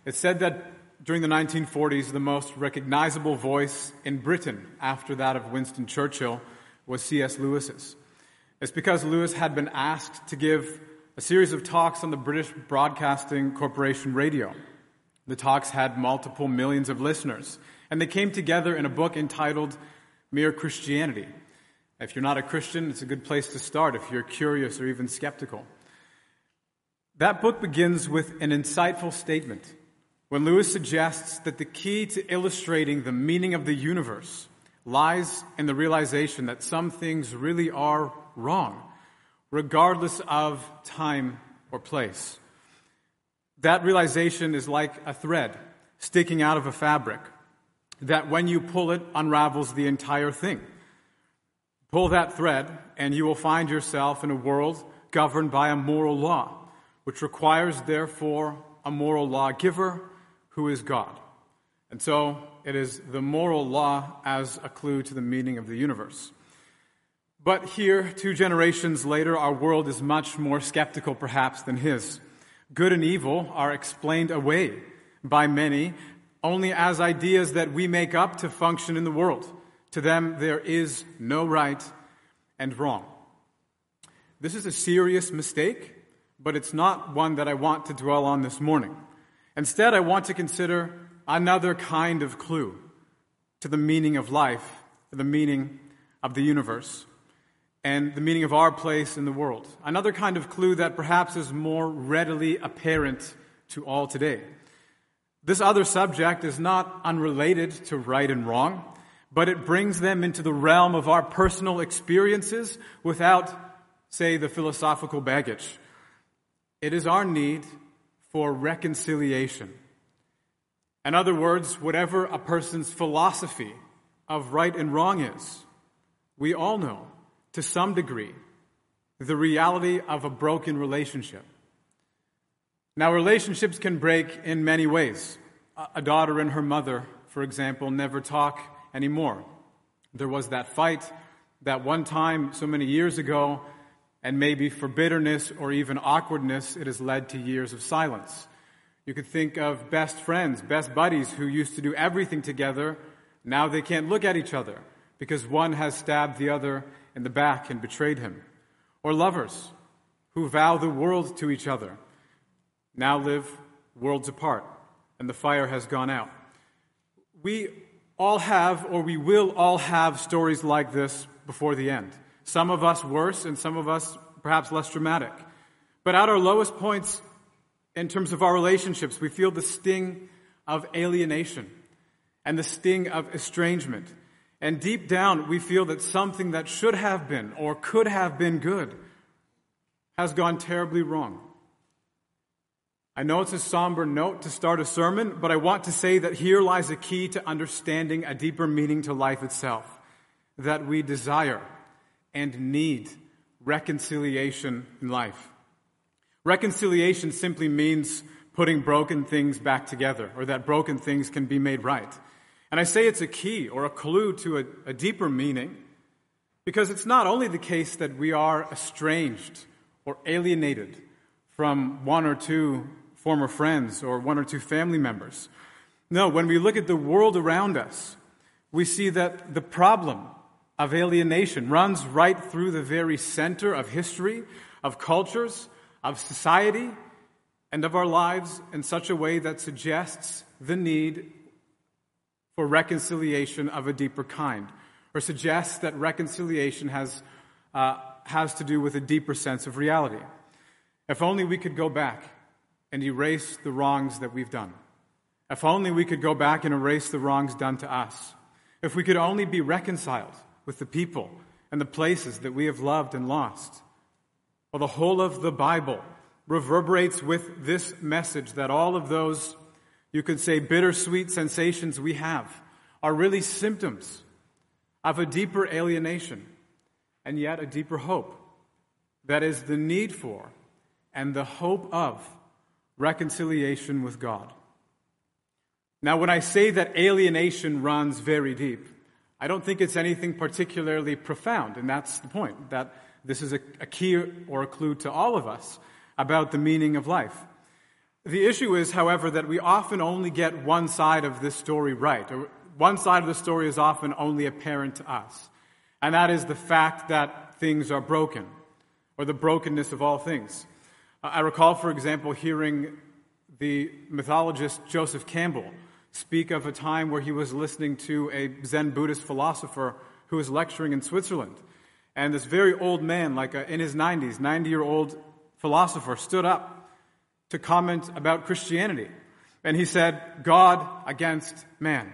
It's said that during the 1940s, the most recognizable voice in Britain after that of Winston Churchill was C.S. Lewis's. It's because Lewis had been asked to give a series of talks on the British Broadcasting Corporation radio. The talks had multiple millions of listeners, and they came together in a book entitled Mere Christianity. If you're not a Christian, it's a good place to start if you're curious or even skeptical. That book begins with an insightful statement when Lewis suggests that the key to illustrating the meaning of the universe lies in the realization that some things really are wrong, regardless of time or place. That realization is like a thread sticking out of a fabric that when you pull it unravels the entire thing. Pull that thread and you will find yourself in a world governed by a moral law, which requires, therefore, a moral lawgiver who is God. And so it is the moral law as a clue to the meaning of the universe. But here, 2 generations later, our world is much more skeptical, perhaps, than his. Good and evil are explained away by many only as ideas that we make up to function in the world. To them, there is no right and wrong. This is a serious mistake, but it's not one that I want to dwell on this morning. Instead, I want to consider another kind of clue to the meaning of life, the meaning of the universe, and the meaning of our place in the world. Another kind of clue that perhaps is more readily apparent to all today. This other subject is not unrelated to right and wrong, but it brings them into the realm of our personal experiences without, say, the philosophical baggage. It is our need for reconciliation. In other words, whatever a person's philosophy of right and wrong is, we all know, to some degree, the reality of a broken relationship. Now, relationships can break in many ways. A daughter and her mother, for example, never talk anymore. There was that fight that one time so many years ago, and maybe for bitterness or even awkwardness, it has led to years of silence. You could think of best friends, best buddies who used to do everything together. Now they can't look at each other because one has stabbed the other in the back and betrayed him. Or lovers who vow the world to each other now live worlds apart and the fire has gone out. We all have, or we will all have, stories like this before the end. Some of us worse and some of us perhaps less dramatic. But at our lowest points in terms of our relationships, we feel the sting of alienation and the sting of estrangement. And deep down, we feel that something that should have been or could have been good has gone terribly wrong. I know it's a somber note to start a sermon, but I want to say that here lies a key to understanding a deeper meaning to life itself, that we desire and need reconciliation in life. Reconciliation simply means putting broken things back together, or that broken things can be made right. And I say it's a key or a clue to a deeper meaning because it's not only the case that we are estranged or alienated from one or two former friends or one or two family members. No, when we look at the world around us, we see that the problem of alienation runs right through the very center of history, of cultures, of society, and of our lives in such a way that suggests the need for reconciliation of a deeper kind, or suggests that reconciliation has to do with a deeper sense of reality. If only we could go back and erase the wrongs that we've done. If only we could go back and erase the wrongs done to us. If we could only be reconciled with the people and the places that we have loved and lost. Well, the whole of the Bible reverberates with this message that all of those, you could say, bittersweet sensations we have are really symptoms of a deeper alienation and yet a deeper hope. That is the need for and the hope of reconciliation with God. Now, when I say that alienation runs very deep, I don't think it's anything particularly profound, and that's the point, that this is a key or a clue to all of us about the meaning of life. The issue is, however, that we often only get one side of this story right. Or one side of the story is often only apparent to us. And that is the fact that things are broken, or the brokenness of all things. I recall, for example, hearing the mythologist Joseph Campbell speak of a time where he was listening to a Zen Buddhist philosopher who was lecturing in Switzerland. And this very old man, like in his 90s, 90-year-old philosopher, stood up to comment about Christianity. And he said, God against man.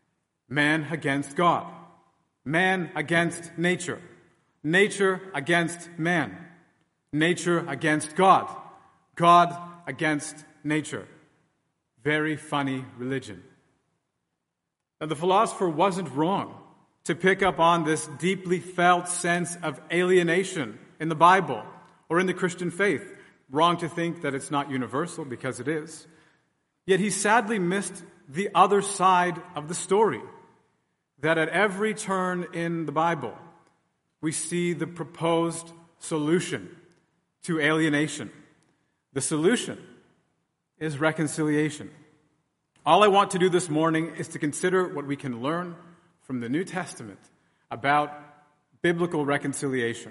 Man against God. Man against nature. Nature against man. Nature against God. God against nature. Very funny religion. Now, the philosopher wasn't wrong to pick up on this deeply felt sense of alienation in the Bible or in the Christian faith. Wrong to think that it's not universal, because it is. Yet he sadly missed the other side of the story, that at every turn in the Bible, we see the proposed solution to alienation. The solution is reconciliation. All I want to do this morning is to consider what we can learn from the New Testament about biblical reconciliation.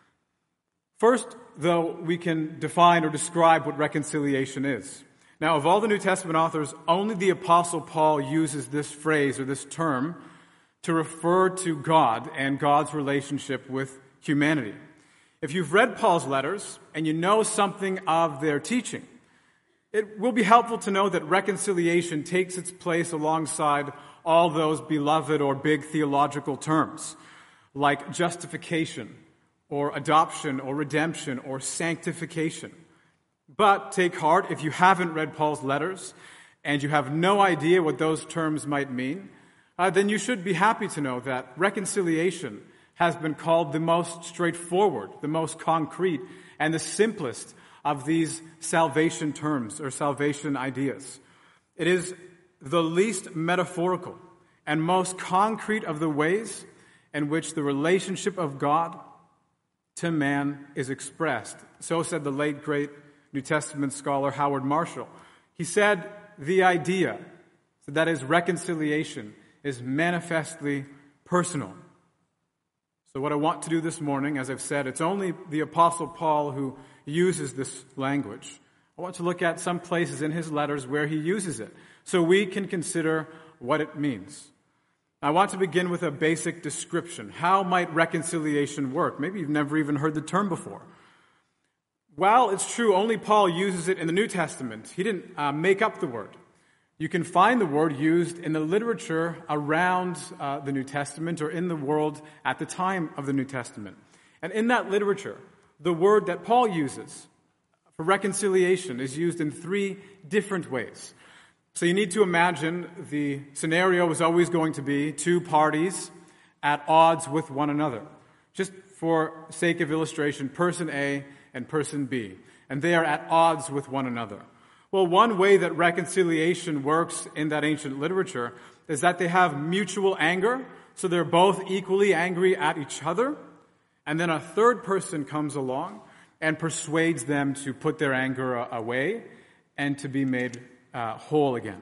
First, though, we can define or describe what reconciliation is. Now, of all the New Testament authors, only the Apostle Paul uses this phrase or this term to refer to God and God's relationship with humanity. If you've read Paul's letters and you know something of their teaching, it will be helpful to know that reconciliation takes its place alongside all those beloved or big theological terms, like justification, or adoption, or redemption, or sanctification. But take heart, if you haven't read Paul's letters, and you have no idea what those terms might mean, then you should be happy to know that reconciliation has been called the most straightforward, the most concrete, and the simplest of these salvation terms, or salvation ideas. It is the least metaphorical and most concrete of the ways in which the relationship of God to man is expressed. So said the late, great New Testament scholar Howard Marshall. He said the idea, that is reconciliation, is manifestly personal. So what I want to do this morning, as I've said, it's only the Apostle Paul who uses this language. I want to look at some places in his letters where he uses it, so we can consider what it means. I want to begin with a basic description. How might reconciliation work? Maybe you've never even heard the term before. While it's true only Paul uses it in the New Testament, he didn't make up the word. You can find the word used in the literature around the New Testament or in the world at the time of the New Testament. And in that literature, the word that Paul uses for reconciliation is used in 3 different ways. So you need to imagine the scenario is always going to be 2 parties at odds with one another. Just for sake of illustration, person A and person B. And they are at odds with one another. Well, one way that reconciliation works in that ancient literature is that they have mutual anger. So they're both equally angry at each other. And then a third person comes along and persuades them to put their anger away and to be made whole again.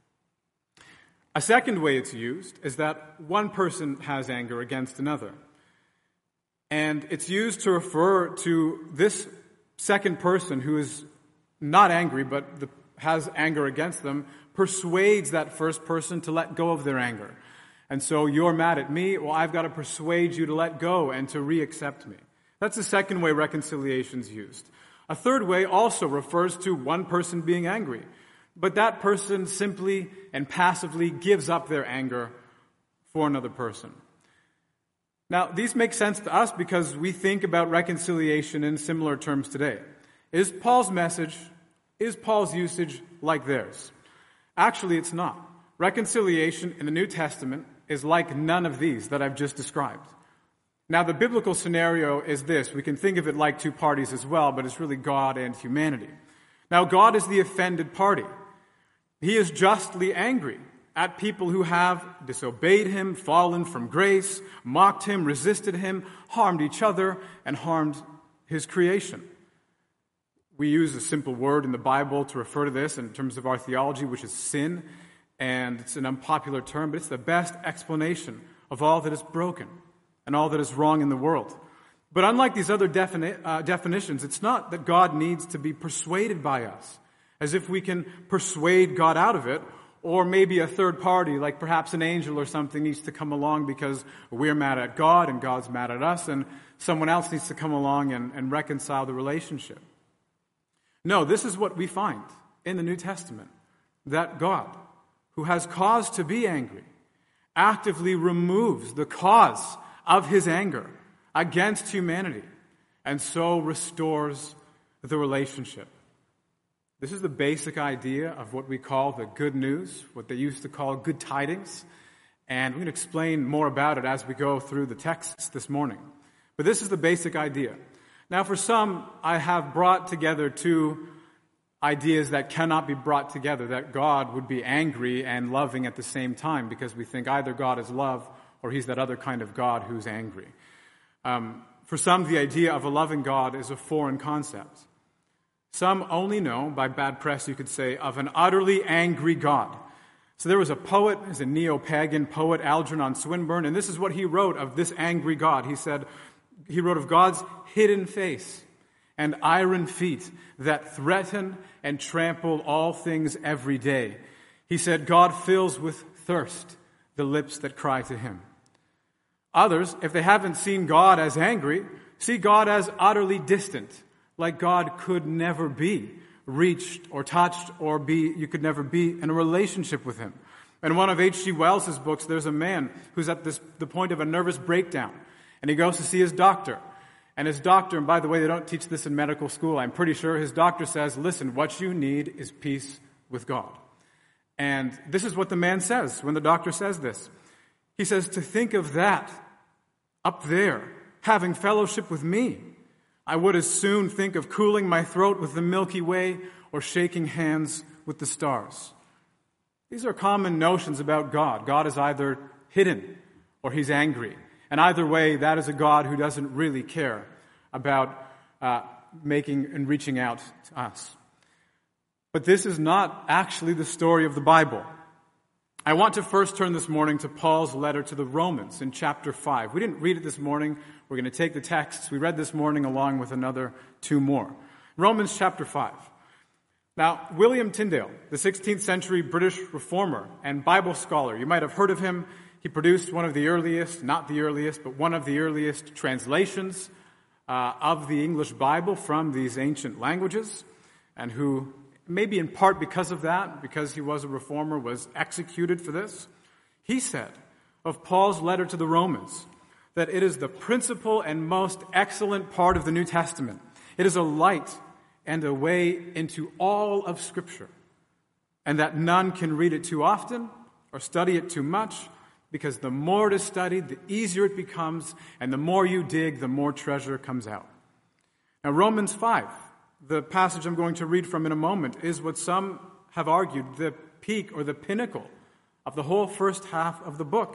A second way it's used is that one person has anger against another. And it's used to refer to this second person who is not angry but has anger against them, persuades that first person to let go of their anger. And so you're mad at me, well, I've got to persuade you to let go and to re-accept me. That's the second way reconciliation is used. A third way also refers to one person being angry. But that person simply and passively gives up their anger for another person. Now, these make sense to us because we think about reconciliation in similar terms today. Is Paul's message, is Paul's usage like theirs? Actually, it's not. Reconciliation in the New Testament is like none of these that I've just described. Now, the biblical scenario is this. We can think of it like 2 parties as well, but it's really God and humanity. Now, God is the offended party. He is justly angry at people who have disobeyed him, fallen from grace, mocked him, resisted him, harmed each other, and harmed his creation. We use a simple word in the Bible to refer to this in terms of our theology, which is sin, and it's an unpopular term, but it's the best explanation of all that is broken and all that is wrong in the world. But unlike these other definitions, it's not that God needs to be persuaded by us, as if we can persuade God out of it, or maybe a third party, like perhaps an angel or something, needs to come along because we're mad at God and God's mad at us, and someone else needs to come along and reconcile the relationship. No, this is what we find in the New Testament, that God, who has cause to be angry, actively removes the cause of his anger against humanity, and so restores the relationship. This is the basic idea of what we call the good news, what they used to call good tidings, and we're going to explain more about it as we go through the texts this morning. But this is the basic idea. Now, for some, I have brought together two ideas that cannot be brought together, that God would be angry and loving at the same time, because we think either God is love or he's that other kind of God who's angry. For some, the idea of a loving God is a foreign concept. Some only know, by bad press you could say, of an utterly angry God. So there was a poet, a neo-pagan poet, Algernon Swinburne, and this is what he wrote of this angry God. He wrote of God's hidden face and iron feet that threaten and trample all things every day. He said, God fills with thirst the lips that cry to him. Others, if they haven't seen God as angry, see God as utterly distant, like God could never be reached or touched, or you could never be in a relationship with him. In one of H.G. Wells's books, there's a man who's at the point of a nervous breakdown, and he goes to see his doctor. And his doctor, and by the way, they don't teach this in medical school, I'm pretty sure, his doctor says, listen, what you need is peace with God. And this is what the man says when the doctor says this. He says, to think of that up there, having fellowship with me, I would as soon think of cooling my throat with the Milky Way or shaking hands with the stars. These are common notions about God. God is either hidden or he's angry. And either way, that is a God who doesn't really care about making and reaching out to us. But this is not actually the story of the Bible. I want to first turn this morning to Paul's letter to the Romans in chapter 5. We didn't read it this morning. We're going to take the texts we read this morning along with another two more. Romans chapter 5. Now, William Tyndale, the 16th century British reformer and Bible scholar, you might have heard of him. He produced one of the earliest, not the earliest, but one of the earliest translations of the English Bible from these ancient languages, and who, maybe in part because of that, because he was a reformer, was executed for this. He said of Paul's letter to the Romans that it is the principal and most excellent part of the New Testament. It is a light and a way into all of Scripture, and that none can read it too often or study it too much, because the more it is studied, the easier it becomes, and the more you dig, the more treasure comes out. Now, Romans 5, the passage I'm going to read from in a moment, is what some have argued the peak or the pinnacle of the whole first half of the book.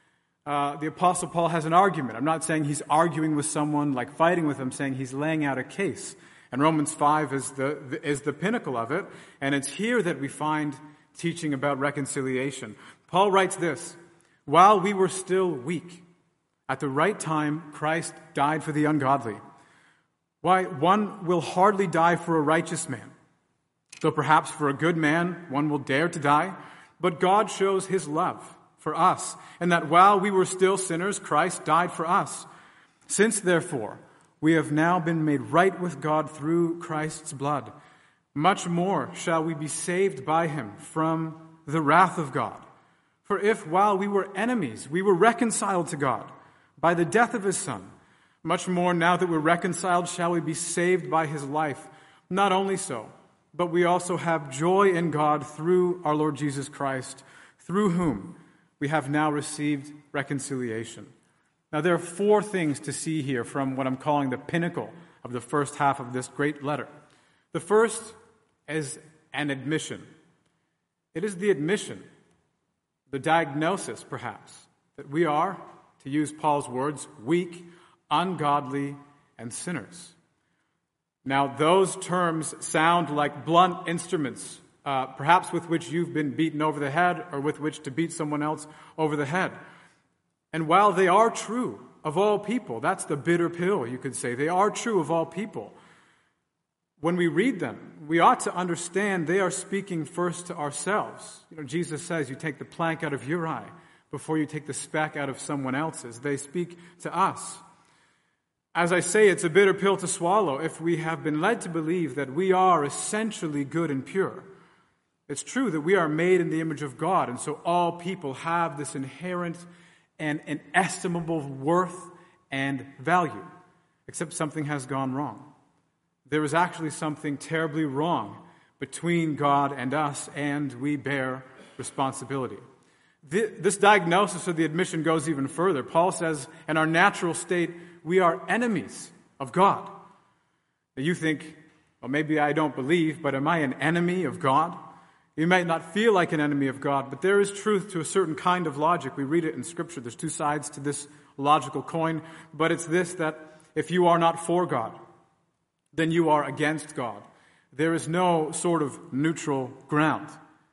The Apostle Paul has an argument. I'm not saying he's arguing with someone, like fighting with them, saying he's laying out a case. And Romans 5 is the pinnacle of it, and it's here that we find teaching about reconciliation. Paul writes this, while we were still weak, at the right time, Christ died for the ungodly. Why, one will hardly die for a righteous man, though perhaps for a good man one will dare to die. But God shows his love for us, and that while we were still sinners, Christ died for us. Since, therefore, we have now been made right with God through Christ's blood, much more shall we be saved by him from the wrath of God. For if, while we were enemies, we were reconciled to God by the death of his Son, much more now that we're reconciled shall we be saved by his life. Not only so, but we also have joy in God through our Lord Jesus Christ, through whom we have now received reconciliation. Now, there are four things to see here from what I'm calling the pinnacle of the first half of this great letter. The first is an admission. It is the admission, the diagnosis, perhaps, that we are, to use Paul's words, weak, ungodly, and sinners. Now, those terms sound like blunt instruments, perhaps with which you've been beaten over the head or with which to beat someone else over the head. And while they are true of all people, that's the bitter pill, you could say. They are true of all people. When we read them, we ought to understand they are speaking first to ourselves. Jesus says, you take the plank out of your eye before you take the speck out of someone else's. They speak to us. As I say, it's a bitter pill to swallow if we have been led to believe that we are essentially good and pure. It's true that we are made in the image of God, and so all people have this inherent and inestimable worth and value, except something has gone wrong. There is actually something terribly wrong between God and us, and we bear responsibility. This diagnosis of the admission goes even further. Paul says, in our natural state, we are enemies of God. Now you think, well, maybe I don't believe, but am I an enemy of God? You might not feel like an enemy of God, but there is truth to a certain kind of logic. We read it in Scripture. There's two sides to this logical coin, but it's this, that if you are not for God, then you are against God. There is no sort of neutral ground.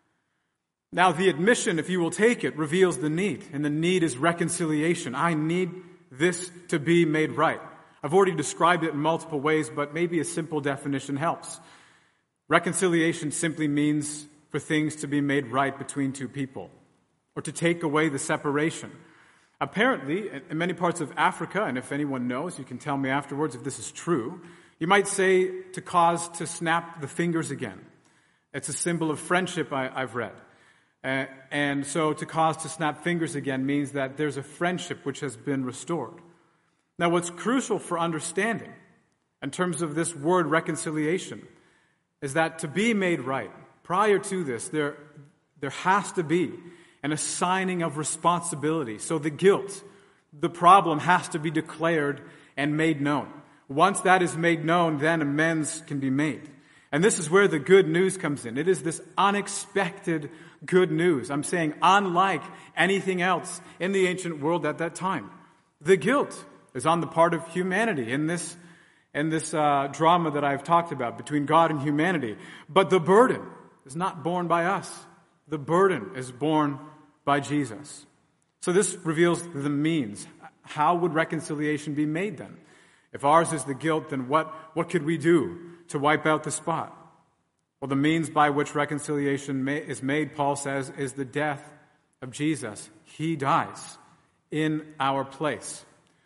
Now, the admission, if you will take it, reveals the need, and the need is reconciliation. I need this to be made right. I've already described it in multiple ways, but maybe a simple definition helps. Reconciliation simply means for things to be made right between two people, or to take away the separation. Apparently, in many parts of Africa, and if anyone knows, you can tell me afterwards if this is true, you might say to cause to snap the fingers again. It's a symbol of friendship, I've read. And so to cause to snap fingers again means that there's a friendship which has been restored. Now, what's crucial for understanding in terms of this word reconciliation is that to be made right, prior to this, there has to be an assigning of responsibility. So the guilt, the problem has to be declared and made known. Once that is made known, then amends can be made. And this is where the good news comes in. It is this unexpected good news. I'm saying unlike anything else in the ancient world at that time. The guilt is on the part of humanity in this drama that I've talked about between God and humanity. But the burden is not borne by us. The burden is borne by Jesus. So this reveals the means. How would reconciliation be made then? If ours is the guilt, then what could we do to wipe out the spot? Well, the means by which reconciliation is made, Paul says, is the death of Jesus. He dies in our place.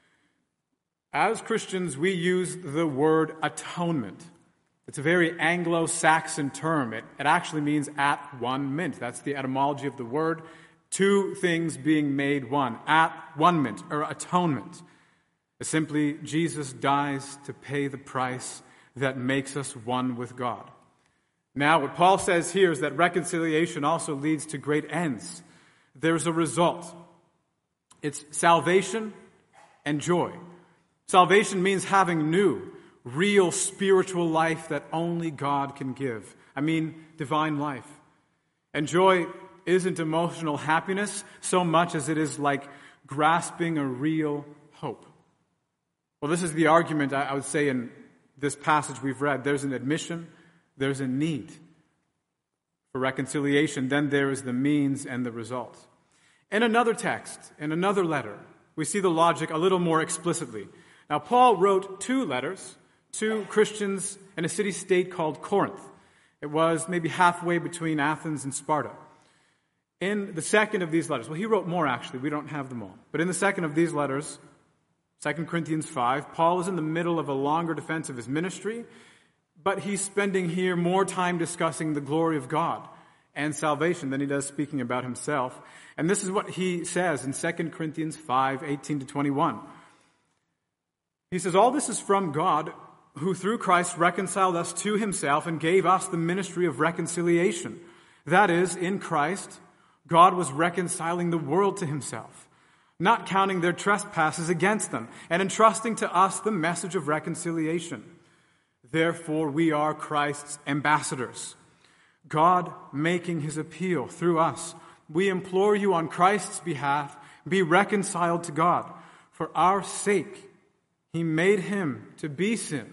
As Christians, we use the word atonement. It's a very Anglo-Saxon term. It actually means at one mint. That's the etymology of the word. Two things being made one. At one mint, or atonement. It's simply, Jesus dies to pay the price that makes us one with God. Now, what Paul says here is that reconciliation also leads to great ends. There's a result. It's salvation and joy. Salvation means having new, real spiritual life that only God can give. I mean, divine life. And joy isn't emotional happiness so much as it is like grasping a real hope. Well, this is the argument, I would say, in this passage we've read. There's an admission, there's a need for reconciliation, then there is the means and the result. In another text, in another letter, we see the logic a little more explicitly. Now, Paul wrote two letters to Christians in a city-state called Corinth. It was maybe halfway between Athens and Sparta. In the second of these letters, well, he wrote more actually, we don't have them all. But in the second of these letters, 2 Corinthians 5, Paul is in the middle of a longer defense of his ministry, but he's spending here more time discussing the glory of God and salvation than he does speaking about himself. And this is what he says in 2 Corinthians 5, 18 to 21. He says, all this is from God, who through Christ reconciled us to himself and gave us the ministry of reconciliation. That is, in Christ, God was reconciling the world to himself, not counting their trespasses against them, and entrusting to us the message of reconciliation. Therefore, we are Christ's ambassadors, God making his appeal through us. We implore you on Christ's behalf, be reconciled to God. For our sake, he made him to be sin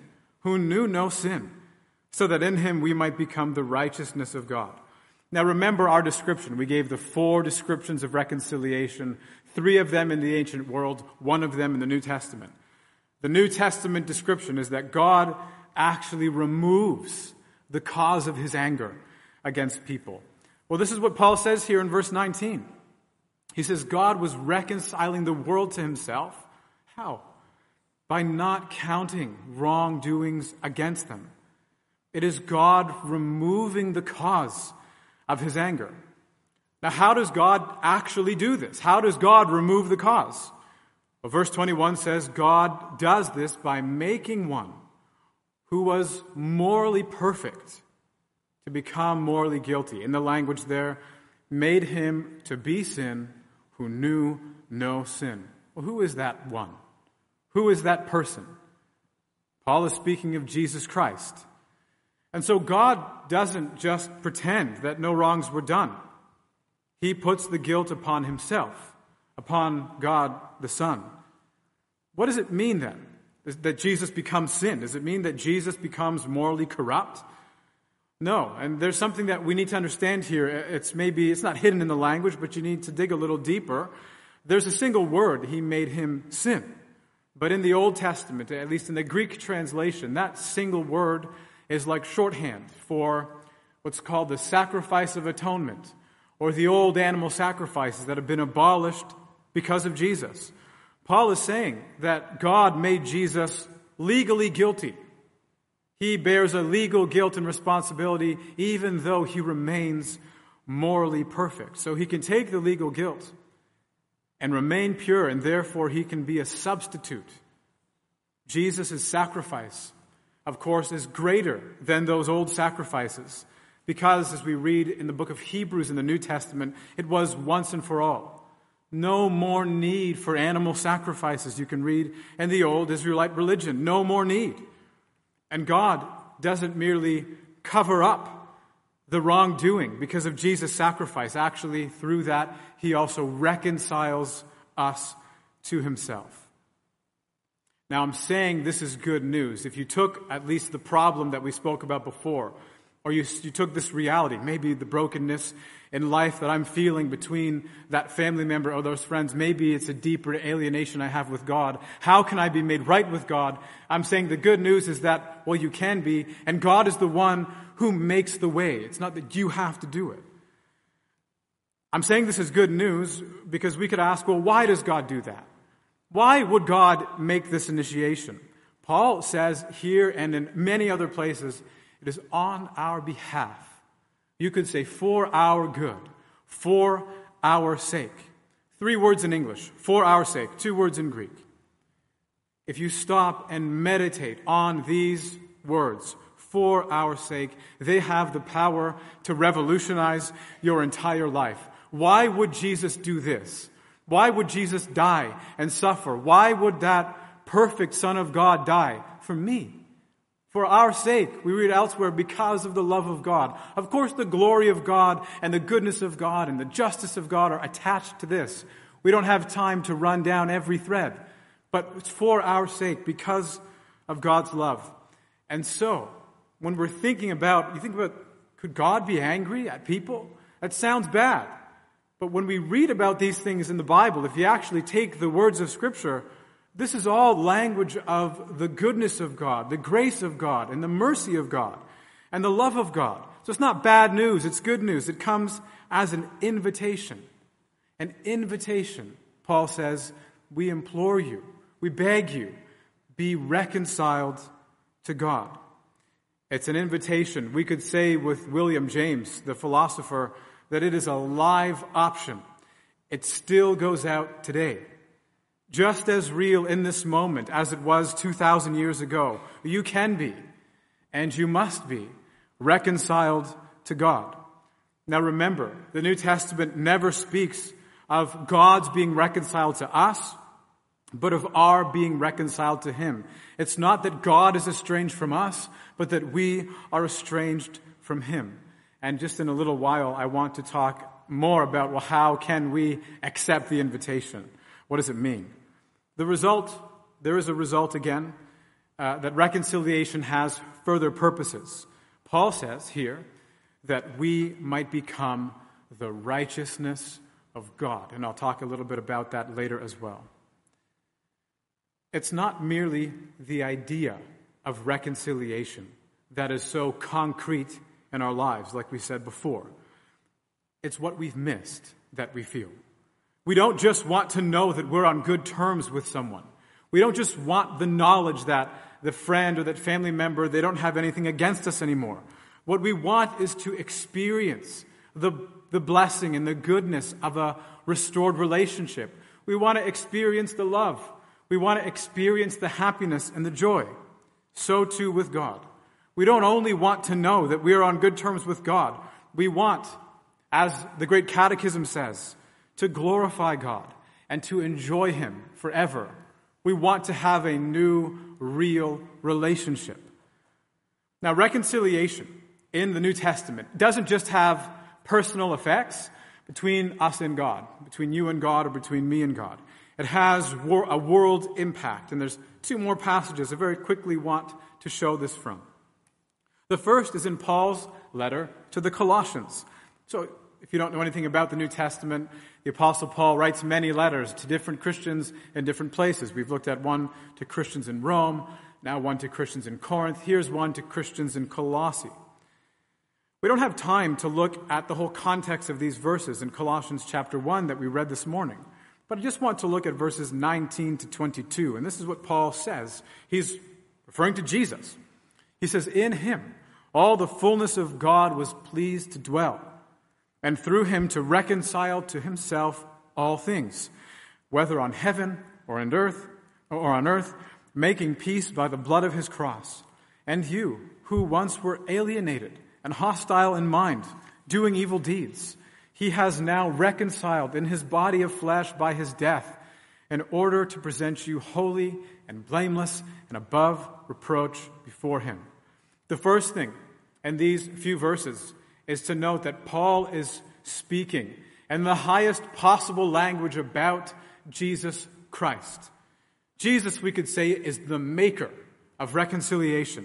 who knew no sin, so that in him we might become the righteousness of God. Now remember our description. We gave the 4 descriptions of reconciliation, 3 of them in the ancient world, 1 of them in the New Testament. The New Testament description is that God actually removes the cause of his anger against people. Well, this is what Paul says here in verse 19. He says God was reconciling the world to himself. How? By not counting wrongdoings against them. It is God removing the cause of his anger. Now, how does God actually do this? How does God remove the cause? Well, verse 21 says God does this by making one who was morally perfect to become morally guilty. In the language there, made him to be sin who knew no sin. Well, who is that one? Who is that person? Paul is speaking of Jesus Christ. And so God doesn't just pretend that no wrongs were done. He puts the guilt upon himself, upon God the Son. What does it mean then, that Jesus becomes sin? Does it mean that Jesus becomes morally corrupt? No, and there's something that we need to understand here. It's not hidden in the language, but you need to dig a little deeper. There's a single word, he made him sin. But in the Old Testament, at least in the Greek translation, that single word is like shorthand for what's called the sacrifice of atonement, or the old animal sacrifices that have been abolished because of Jesus. Paul is saying that God made Jesus legally guilty. He bears a legal guilt and responsibility even though he remains morally perfect. So he can take the legal guilt and remain pure, and therefore he can be a substitute. Jesus' sacrifice, of course, is greater than those old sacrifices because, as we read in the book of Hebrews in the New Testament, it was once and for all. No more need for animal sacrifices. You can read in the old Israelite religion, no more need. And God doesn't merely cover up the wrongdoing because of Jesus' sacrifice. Actually, through that, he also reconciles us to himself. Now, I'm saying this is good news. If you took at least the problem that we spoke about before, or you took this reality, maybe the brokenness in life that I'm feeling between that family member or those friends, maybe it's a deeper alienation I have with God. How can I be made right with God? I'm saying the good news is that, well, you can be, and God is the one who makes the way. It's not that you have to do it. I'm saying this is good news because we could ask, well, why does God do that? Why would God make this initiation? Paul says here and in many other places, it is on our behalf. You could say for our good, for our sake. 3 words in English, for our sake, 2 words in Greek. If you stop and meditate on these words, for our sake, they have the power to revolutionize your entire life. Why would Jesus do this? Why would Jesus die and suffer? Why would that perfect Son of God die? For me. For our sake, we read elsewhere, because of the love of God. Of course, the glory of God and the goodness of God and the justice of God are attached to this. We don't have time to run down every thread. But it's for our sake, because of God's love. And so, when we're thinking about, could God be angry at people? That sounds bad. But when we read about these things in the Bible, if you actually take the words of Scripture, this is all language of the goodness of God, the grace of God, and the mercy of God, and the love of God. So it's not bad news, it's good news. It comes as an invitation. An invitation, Paul says, we implore you, we beg you, be reconciled to God. It's an invitation. We could say with William James, the philosopher, that it is a live option. It still goes out today. Just as real in this moment as it was 2,000 years ago. You can be, and you must be, reconciled to God. Now remember, the New Testament never speaks of God's being reconciled to us, but of our being reconciled to Him. It's not that God is estranged from us, but that we are estranged from Him. And just in a little while, I want to talk more about, well, how can we accept the invitation? What does it mean? There is a result again. that reconciliation has further purposes. Paul says here that we might become the righteousness of God. And I'll talk a little bit about that later as well. It's not merely the idea of reconciliation that is so concrete in our lives, like we said before. It's what we've missed that we feel. We don't just want to know that we're on good terms with someone. We don't just want the knowledge that the friend or that family member, they don't have anything against us anymore. What we want is to experience the blessing and the goodness of a restored relationship. We want to experience the love. We want to experience the happiness and the joy. So too with God. We don't only want to know that we are on good terms with God. We want, as the Great Catechism says, to glorify God and to enjoy Him forever. We want to have a new, real relationship. Now, reconciliation in the New Testament doesn't just have personal effects between us and God, between you and God, or between me and God. It has a world impact. And there's two more passages I very quickly want to show this from. The first is in Paul's letter to the Colossians. So if you don't know anything about the New Testament, the Apostle Paul writes many letters to different Christians in different places. We've looked at one to Christians in Rome, now one to Christians in Corinth. Here's one to Christians in Colossae. We don't have time to look at the whole context of these verses in Colossians chapter 1 that we read this morning. But I just want to look at verses 19 to 22. And this is what Paul says. He's referring to Jesus. He says, "In Him all the fullness of God was pleased to dwell, and through Him to reconcile to Himself all things, whether on heaven or on earth, making peace by the blood of His cross. And you, who once were alienated and hostile in mind, doing evil deeds, He has now reconciled in His body of flesh by His death, in order to present you holy and blameless and above reproach before Him." The first thing in these few verses is to note that Paul is speaking in the highest possible language about Jesus Christ. Jesus, we could say, is the maker of reconciliation.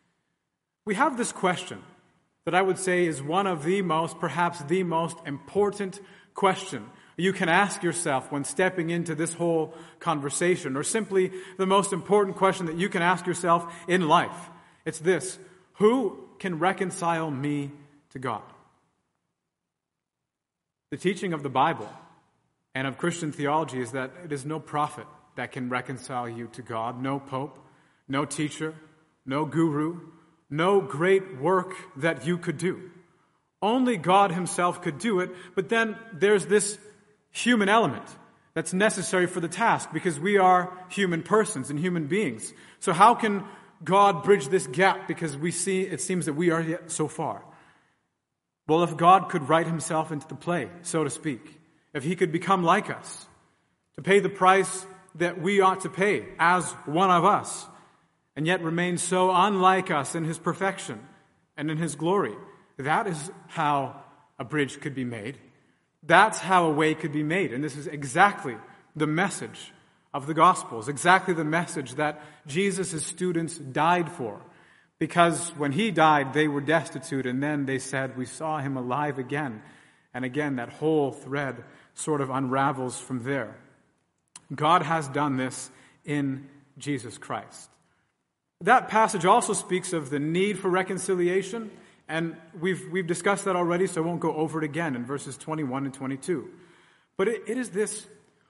We have this question that I would say is one of the most, perhaps the most important question you can ask yourself when stepping into this whole conversation, or simply the most important question that you can ask yourself in life. It's this: who can reconcile me to God? The teaching of the Bible and of Christian theology is that it is no prophet that can reconcile you to God, no pope, no teacher, no guru, no great work that you could do. Only God Himself could do it, but then there's this human element that's necessary for the task, because we are human persons and human beings. So how can God bridge this gap, because it seems that we are yet so far? Well, if God could write Himself into the play, so to speak, if He could become like us, to pay the price that we ought to pay as one of us, and yet remain so unlike us in His perfection and in His glory, that is how a bridge could be made. That's how a way could be made. And this is exactly the message of the Gospels, exactly the message that Jesus' students died for. Because when He died, they were destitute, and then they said, "We saw Him alive again." And again, that whole thread sort of unravels from there. God has done this in Jesus Christ. That passage also speaks of the need for reconciliation, and we've discussed that already, so I won't go over it again in verses 21 and 22. But it is this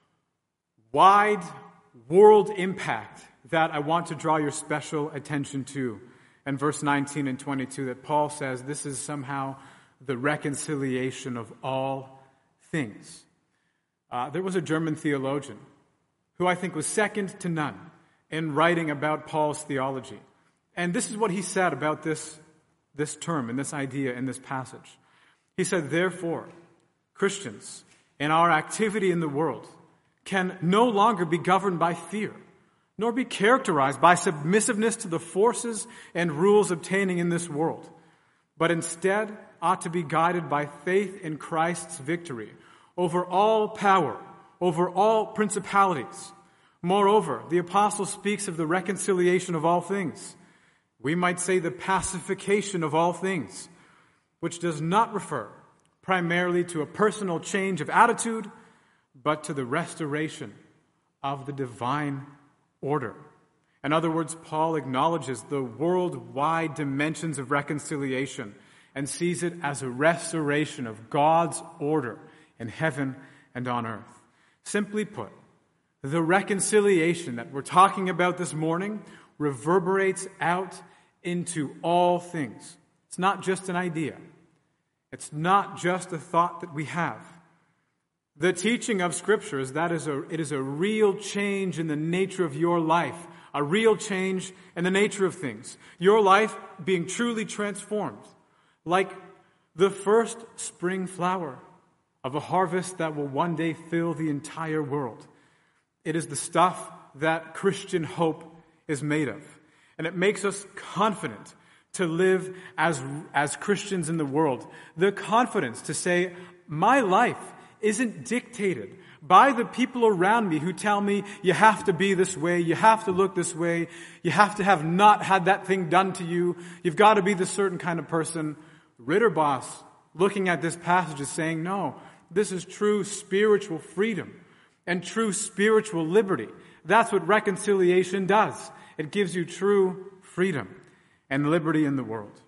wide world impact that I want to draw your special attention to in verse 19 and 22, that Paul says this is somehow the reconciliation of all things. There was a German theologian who I think was second to none in writing about Paul's theology. And this is what he said about this term and this idea in this passage. He said, "Therefore, Christians in our activity in the world can no longer be governed by fear, nor be characterized by submissiveness to the forces and rules obtaining in this world, but instead ought to be guided by faith in Christ's victory over all power, over all principalities, Moreover, the apostle speaks of the reconciliation of all things. We might say the pacification of all things, which does not refer primarily to a personal change of attitude, but to the restoration of the divine order. In other words, Paul acknowledges the worldwide dimensions of reconciliation and sees it as a restoration of God's order in heaven and on earth. Simply put, the reconciliation that we're talking about this morning reverberates out into all things. It's not just an idea. It's not just a thought that we have. The teaching of Scripture is that it is a real change in the nature of your life, a real change in the nature of things. Your life being truly transformed, like the first spring flower of a harvest that will one day fill the entire world. It is the stuff that Christian hope is made of. And it makes us confident to live as Christians in the world. The confidence to say, my life isn't dictated by the people around me who tell me you have to be this way, you have to look this way, you have to have not had that thing done to you, you've got to be this certain kind of person. Ritterboss, looking at this passage, is saying, no, this is true spiritual freedom and true spiritual liberty. That's what reconciliation does. It gives you true freedom and liberty in the world.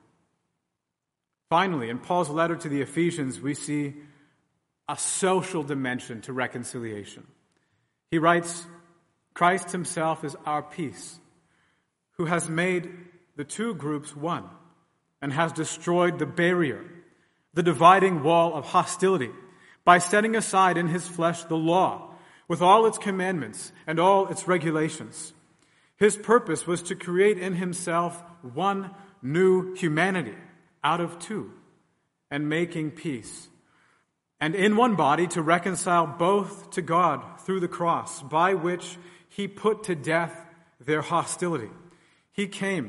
Finally, in Paul's letter to the Ephesians, we see a social dimension to reconciliation. He writes, Christ himself is our peace, who has made the two groups one and has destroyed the barrier, the dividing wall of hostility, by setting aside in his flesh the law with all its commandments and all its regulations. His purpose was to create in himself one new humanity out of two, and making peace. And in one body to reconcile both to God through the cross, by which he put to death their hostility. He came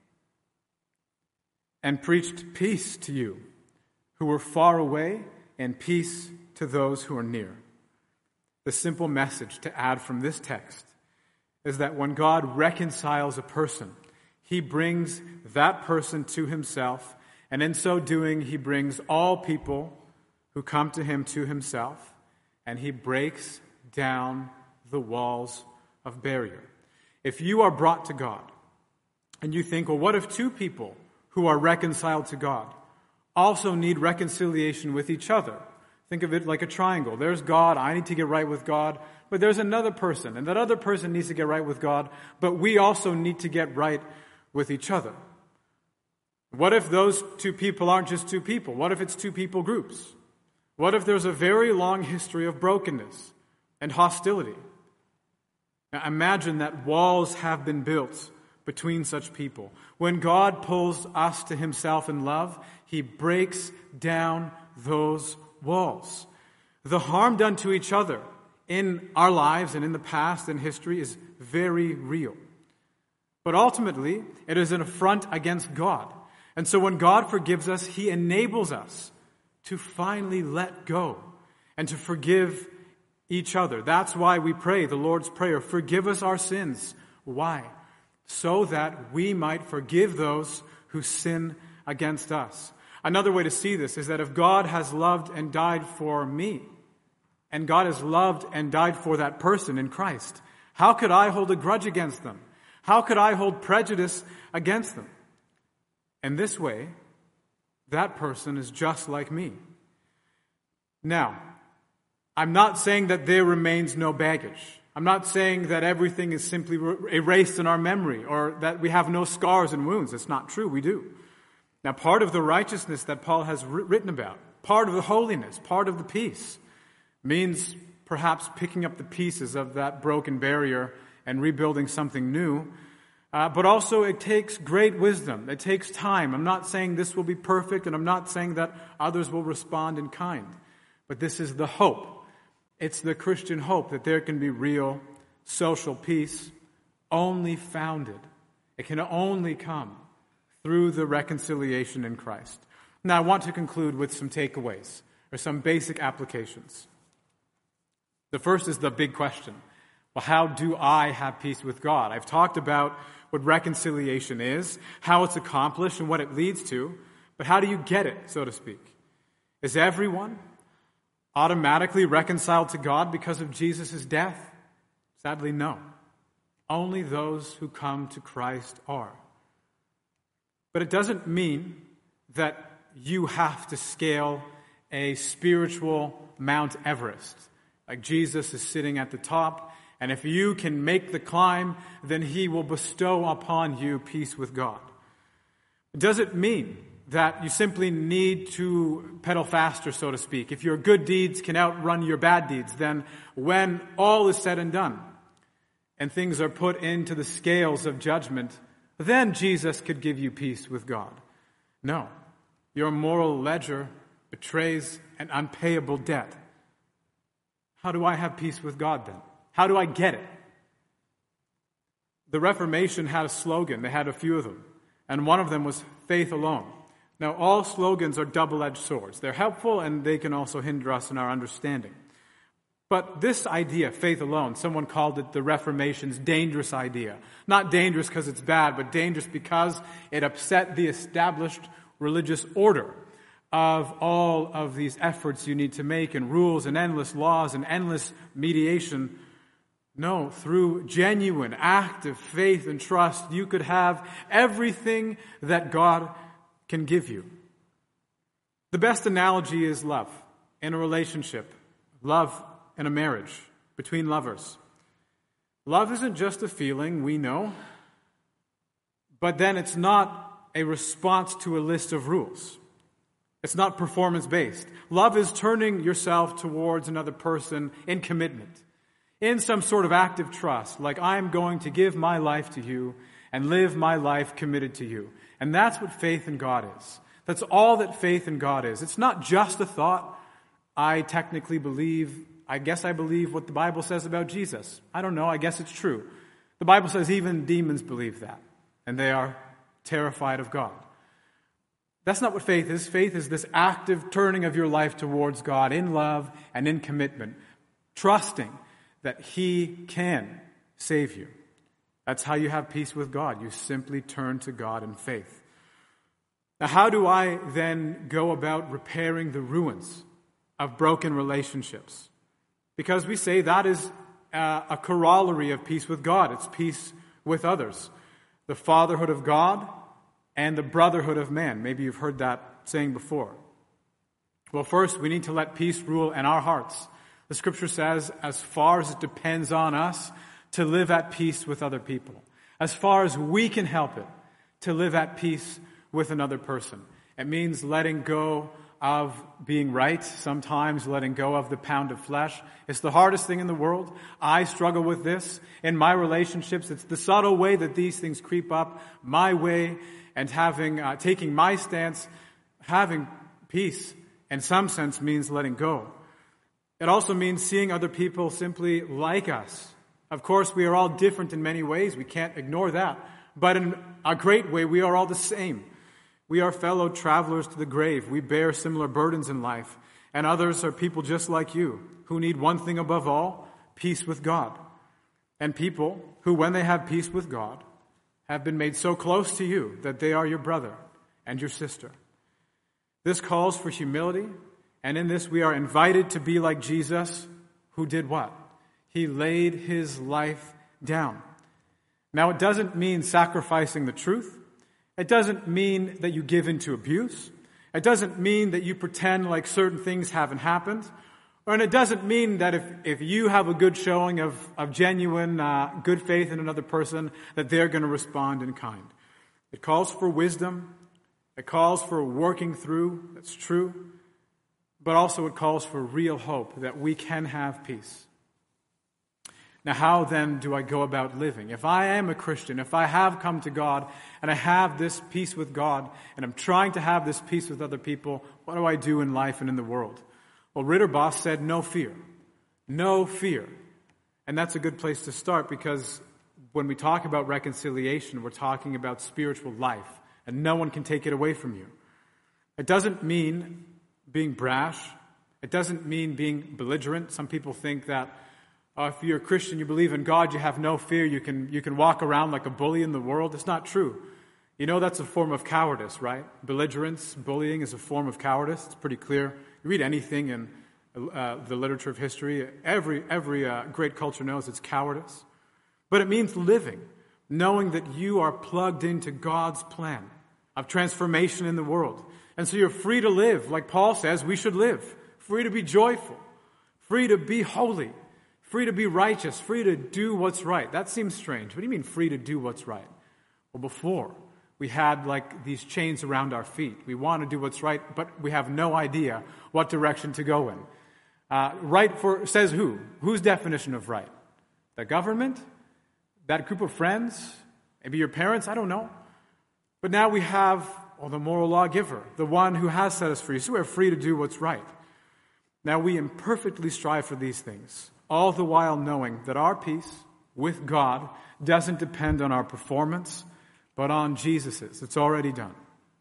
and preached peace to you who were far away, and peace to those who are near. The simple message to add from this text is that when God reconciles a person, he brings that person to himself, and in so doing, he brings all people who come to him to himself, and he breaks down the walls of barrier. If you are brought to God, and you think, well, what if two people who are reconciled to God also need reconciliation with each other? Think of it like a triangle. There's God, I need to get right with God, but there's another person, and that other person needs to get right with God, but we also need to get right with each other. What if those two people aren't just two people? What if it's two people groups? What if there's a very long history of brokenness and hostility? Now imagine that walls have been built between such people. When God pulls us to himself in love, he breaks down those walls. The harm done to each other in our lives and in the past and history is very real. But ultimately, it is an affront against God. And so when God forgives us, he enables us to finally let go and to forgive each other. That's why we pray the Lord's Prayer, forgive us our sins. Why? So that we might forgive those who sin against us. Another way to see this is that if God has loved and died for me, and God has loved and died for that person in Christ, how could I hold a grudge against them? How could I hold prejudice against them? And this way, that person is just like me. Now, I'm not saying that there remains no baggage. I'm not saying that everything is simply erased in our memory or that we have no scars and wounds. It's not true. We do. Now, part of the righteousness that Paul has written about, part of the holiness, part of the peace, means perhaps picking up the pieces of that broken barrier and rebuilding something new. But also it takes great wisdom. It takes time. I'm not saying this will be perfect, and I'm not saying that others will respond in kind. But this is the hope. It's the Christian hope that there can be real social peace only founded. It can only come through the reconciliation in Christ. Now I want to conclude with some takeaways or some basic applications. The first is the big question. Well, how do I have peace with God? I've talked about what reconciliation is, how it's accomplished, and what it leads to, but how do you get it, so to speak? Is everyone automatically reconciled to God because of Jesus' death? Sadly, no. Only those who come to Christ are. But it doesn't mean that you have to scale a spiritual Mount Everest. Like Jesus is sitting at the top, and if you can make the climb, then he will bestow upon you peace with God. It doesn't mean that you simply need to pedal faster, so to speak. If your good deeds can outrun your bad deeds, then when all is said and done, and things are put into the scales of judgment, then Jesus could give you peace with God. No, your moral ledger betrays an unpayable debt. How do I have peace with God then? How do I get it? The Reformation had a slogan. They had a few of them. And one of them was faith alone. Now, all slogans are double-edged swords. They're helpful and they can also hinder us in our understanding. But this idea, faith alone, someone called it the Reformation's dangerous idea. Not dangerous because it's bad, but dangerous because it upset the established religious order of all of these efforts you need to make and rules and endless laws and endless mediation. No, through genuine, active faith and trust, you could have everything that God can give you. The best analogy is love in a relationship, love in a marriage, between lovers. Love isn't just a feeling, we know, but then it's not a response to a list of rules. It's not performance-based. Love is turning yourself towards another person in commitment, in some sort of active trust, like I'm going to give my life to you and live my life committed to you. And that's what faith in God is. That's all that faith in God is. It's not just a thought. I guess I believe what the Bible says about Jesus. I don't know, I guess it's true. The Bible says even demons believe that, and they are terrified of God. That's not what faith is. Faith is this active turning of your life towards God in love and in commitment, trusting that He can save you. That's how you have peace with God. You simply turn to God in faith. Now, how do I then go about repairing the ruins of broken relationships? Because we say that is a corollary of peace with God. It's peace with others. The fatherhood of God and the brotherhood of man. Maybe you've heard that saying before. Well, first, we need to let peace rule in our hearts. The Scripture says, as far as it depends on us, to live at peace with other people. As far as we can help it, to live at peace with another person. It means letting go of being right, sometimes letting go of the pound of flesh. It's the hardest thing in the world. I struggle with this in my relationships. It's the subtle way that these things creep up my way, and taking my stance, having peace, in some sense, means letting go. It also means seeing other people simply like us. Of course, we are all different in many ways. We can't ignore that. But in a great way, we are all the same. We are fellow travelers to the grave. We bear similar burdens in life. And others are people just like you, who need one thing above all, peace with God. And people who, when they have peace with God, have been made so close to you that they are your brother and your sister. This calls for humility, and in this we are invited to be like Jesus, who did what? He laid his life down. Now, it doesn't mean sacrificing the truth. It doesn't mean that you give in to abuse. It doesn't mean that you pretend like certain things haven't happened. And it doesn't mean that if you have a good showing of genuine good faith in another person, that they're going to respond in kind. It calls for wisdom. It calls for working through. That's true. But also it calls for real hope that we can have peace. Now, how then do I go about living? If I am a Christian, if I have come to God and I have this peace with God and I'm trying to have this peace with other people, what do I do in life and in the world? Well, Ritterboss said, no fear. No fear. And that's a good place to start, because when we talk about reconciliation, we're talking about spiritual life, and no one can take it away from you. It doesn't mean being brash. It doesn't mean being belligerent. Some people think that If you're a Christian, you believe in God, you have no fear, you can walk around like a bully in the world. It's not true. You know that's a form of cowardice, right? Belligerence, bullying is a form of cowardice. It's pretty clear. You read anything in the literature of history, every great culture knows it's cowardice. But it means living, knowing that you are plugged into God's plan of transformation in the world. And so you're free to live, like Paul says we should live. Free to be joyful, free to be holy, free to be righteous, free to do what's right. That seems strange. What do you mean free to do what's right? Well, before, we had like these chains around our feet. We want to do what's right, but we have no idea what direction to go in. Right says who? Whose definition of right? The government? That group of friends? Maybe your parents? I don't know. But now we have the moral lawgiver, the one who has set us free. So we're free to do what's right. Now we imperfectly strive for these things, all the while knowing that our peace with God doesn't depend on our performance, but on Jesus's. It's already done.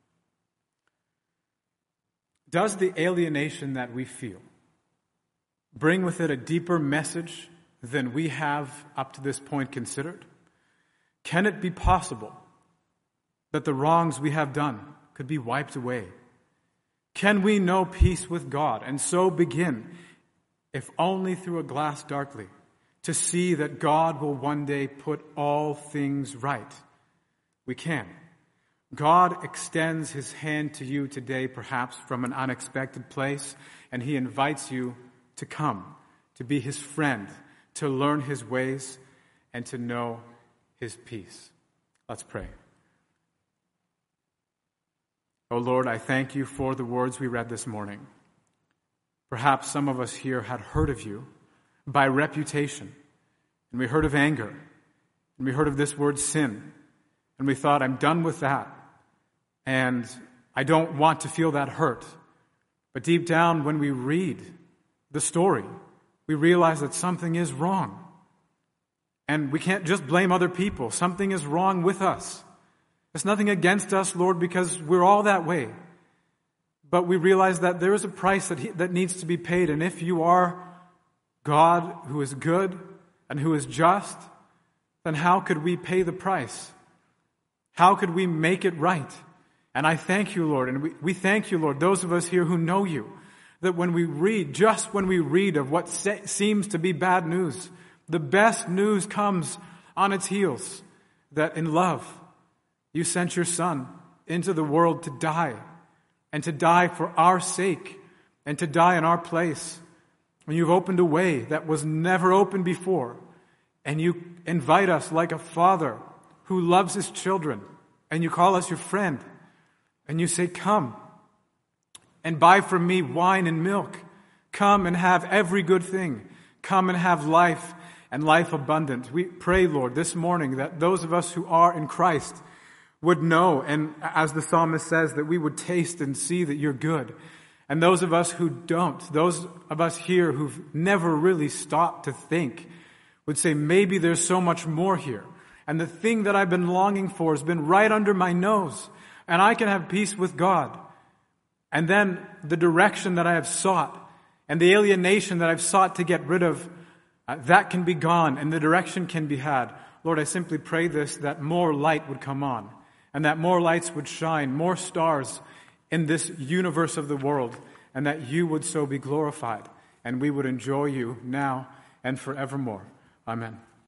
Does the alienation that we feel bring with it a deeper message than we have up to this point considered? Can it be possible that the wrongs we have done could be wiped away? Can we know peace with God and so begin, if only through a glass darkly, to see that God will one day put all things right? We can. God extends his hand to you today, perhaps from an unexpected place, and he invites you to come, to be his friend, to learn his ways, and to know his peace. Let's pray. Oh Lord, I thank you for the words we read this morning. Perhaps some of us here had heard of you by reputation, and we heard of anger, and we heard of this word sin, and we thought, I'm done with that, and I don't want to feel that hurt. But deep down, when we read the story, we realize that something is wrong. And we can't just blame other people. Something is wrong with us. It's nothing against us, Lord, because we're all that way. But we realize that there is a price that needs to be paid. And if you are God who is good and who is just, then how could we pay the price? How could we make it right? And I thank you, Lord, and we thank you, Lord, those of us here who know you, that when we read of what seems to be bad news, the best news comes on its heels, that in love, you sent your Son into the world to die, and to die for our sake, and to die in our place. And you've opened a way that was never opened before, and you invite us like a father who loves his children, and you call us your friend, and you say, come and buy from me wine and milk. Come and have every good thing. Come and have life and life abundant. We pray, Lord, this morning that those of us who are in Christ would know, and as the psalmist says, that we would taste and see that you're good. And those of us who don't, those of us here who've never really stopped to think, would say, maybe there's so much more here. And the thing that I've been longing for has been right under my nose, and I can have peace with God. And then the direction that I have sought and the alienation that I've sought to get rid of, that can be gone and the direction can be had. Lord, I simply pray this, that more light would come on and that more lights would shine, more stars in this universe of the world, and that you would so be glorified and we would enjoy you now and forevermore. Amen.